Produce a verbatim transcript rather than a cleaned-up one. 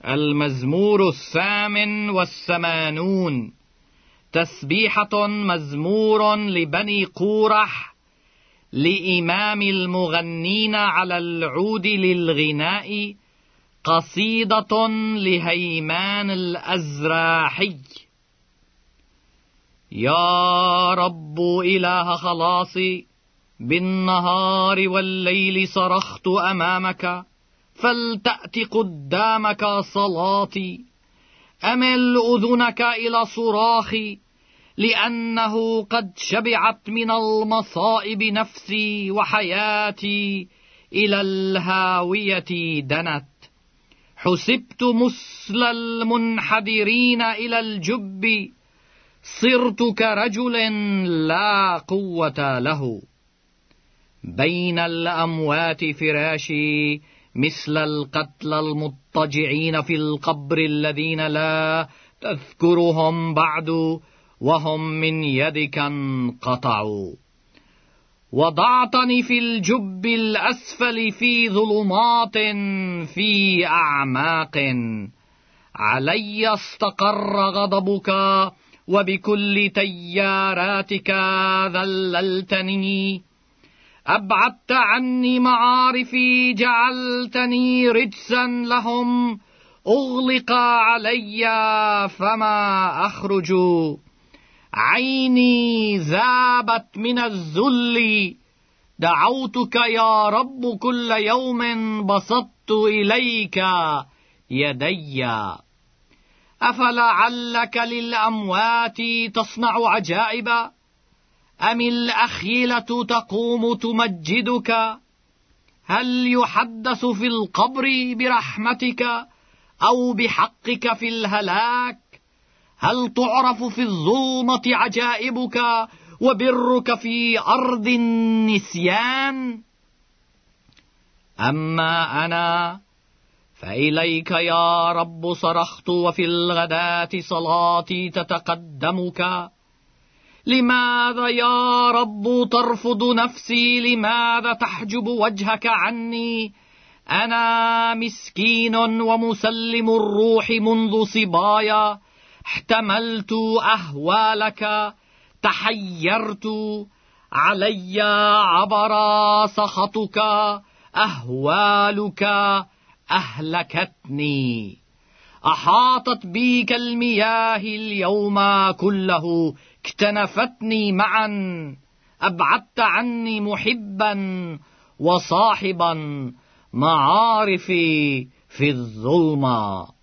المزمور الثامن والثمانون. تسبيحة مزمور لبني قورح لإمام المغنين على العود للغناء، قصيدة لهيمان الأزراحي. يا رب إله خلاصي، بالنهار والليل صرخت أمامك، فلتأت قدامك صلاتي. أمل أذنك إلى صراخي، لأنه قد شبعت من المصائب نفسي، وحياتي إلى الهاوية دنت. حسبت مثل المنحدرين إلى الجب، صرت كرجل لا قوة له. بين الأموات فراشي، مثل القتلى المضطجعين في القبر الذين لا تذكرهم بعد، وهم من يدك انقطعوا. وضعتني في الجب الأسفل في ظلمات، في أعماق. علي استقر غضبك، وبكل تياراتك ذللتني. أبعدت عني معارفي، جعلتني رجسا لهم. أغلق علي فما أخرج، عيني ذابت من الذل. دعوتك يا رب كل يوم، بسطت إليك يدي. أفلعلك للأموات تصنع عجائب، أم الأخيلة تقوم تمجدك؟ هل يحدث في القبر برحمتك، أو بحقك في الهلاك؟ هل تعرف في الظلمة عجائبك، وبرك في أرض النسيان؟ أما أنا فإليك يا رب صرخت، وفي الغداة صلاتي تتقدمك. لماذا يا رب ترفض نفسي؟ لماذا تحجب وجهك عني؟ أنا مسكين ومسلم الروح منذ صبايا، احتملت أهوالك، تحيرت، علي عبر سخطك، أهوالك أهلكتني. أحاطت بي كالمياه اليوم كله، اكتنفتني معا. أبعدت عني محبا وصاحبا، معارفي في الظلمة.